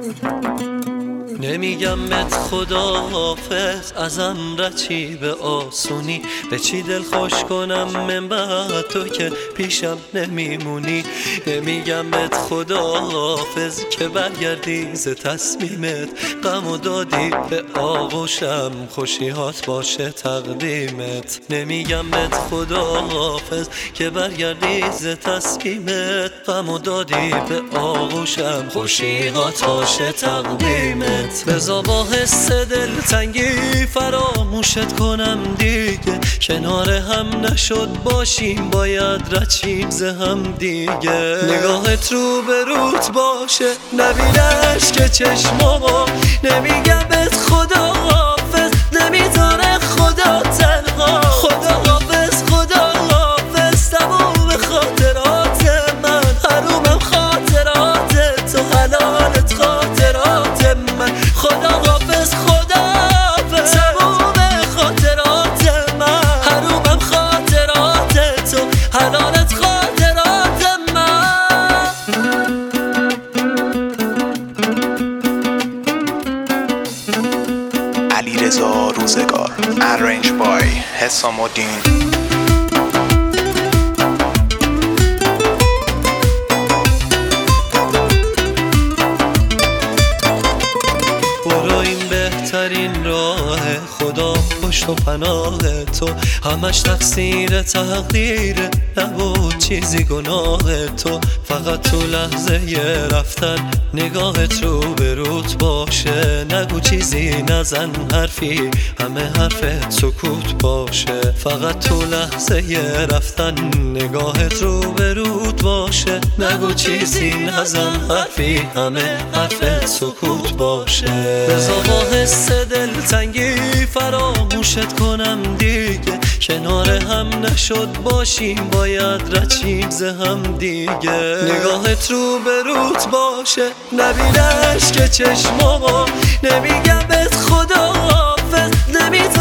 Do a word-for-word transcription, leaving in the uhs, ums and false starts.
نمیگم بهت خداحافظ، ازم رچی به آسونی، به چی دل خوش کنم من بعد تو که پیشم نمیمونی. نمیگم بهت خداحافظ که برگردی ز تصمیمت، غم و دادی به آغوشم خوشیهات باشه تقدیمت. نمیگم بهت خداحافظ که برگردی ز تصمیمت، غم و دادی به آغوشم خوشیهات باشه تقدیمت. بذار با حس دلتنگی فراموشت کنم دیگه، کنار هم نشد باشیم باید رچیم ز هم دیگه. نگاهت رو به روت باشه نبینش که چشمامو، نمیگم بهت خداحافظ نمیذاره خدا تنها. خداحافظ خداحافظ تموم خاطرات من، حرومم خاطرات تو، حلالت خاطرات من. خداحافظ خداحافظ تموم خاطرات من، حرومم خاطرات تو، حلالت خاطرات من. علیرضا روزگار، ارنج بای حسام الدین. بهترین راه خدا پشت و پناه تو، همش تقصیر تقدیر نبود چیزی گناه تو. فقط تو لحظه ی رفتن نگاهت رو به روت باشه، نگو چیزی نزن حرفی همه حرفت سکوت باشه. فقط تو لحظه ی رفتن نگاهت رو به روت باشه، نگو چیزی نزن حرفی همه حرفت سکوت باشه. بذار با حس دلتنگی فراموشت کنم دیگه، کنار هم نشد باشیم باید رچیم ز هم دیگه. نگاهت رو به روت باشه نبینش که چشمامو، نمیگم بهت خداحافظ نمیذاره